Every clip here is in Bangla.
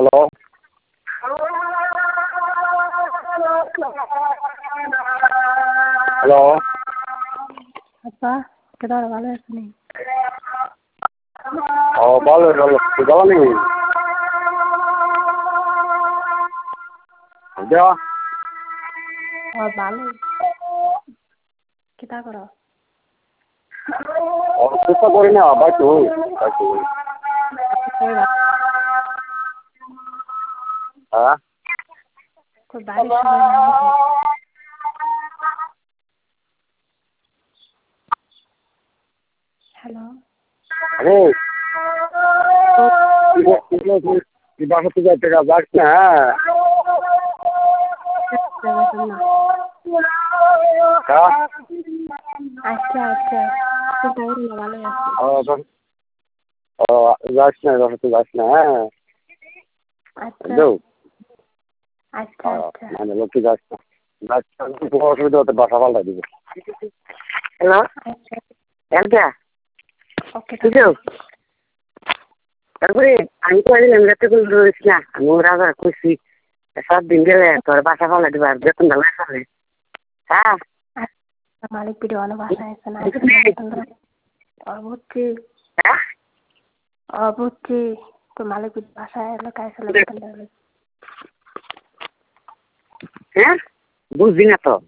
Hello hello Apa? Kita udah balik nih. Oh balik udah nih udah Oh balik. Kita karo. oh kita kori na baik ah Kok balik sebenarnya? Halo. अरे बाहर से जाते का बात ना क्या अच्छा तो और वाले जाच ना बाहर से जाच ना अच्छा जो अच्छा मैंने लोग की जाच तो बहुत सुविधा होते बाहर वाला दी हेलो अच्छा यार क्या ओके বুঝছো তারপরে আমি তো আজ লেমরাতে করে রয়েছি না আমি ওরা খুশি সব দিন গেলে তোর বাসা ভালো দিবা বেতন ভালো আসলে হ্যাঁ মালিক ভিডিও অনেক ভাষা আছে না অবুদ্ধি তো মালিক ভিডিও ভাষায় এলাকায় আসলে বেতন দেবে হ্যাঁ বুঝলি না তো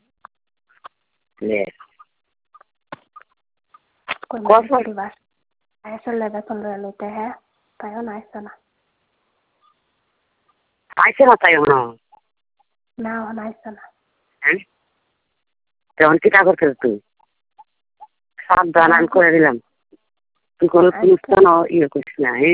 মালিক ভিডিও ভাষা আসলে বেতন লইতে হ্যাঁ তাইও না আসছে না আইসে না তাই হলো না আসছে না হ্যাঁ তখন কি তা করতে তুই সাবধান আমি করে দিলাম তুই কোনো ইয়ে করিস না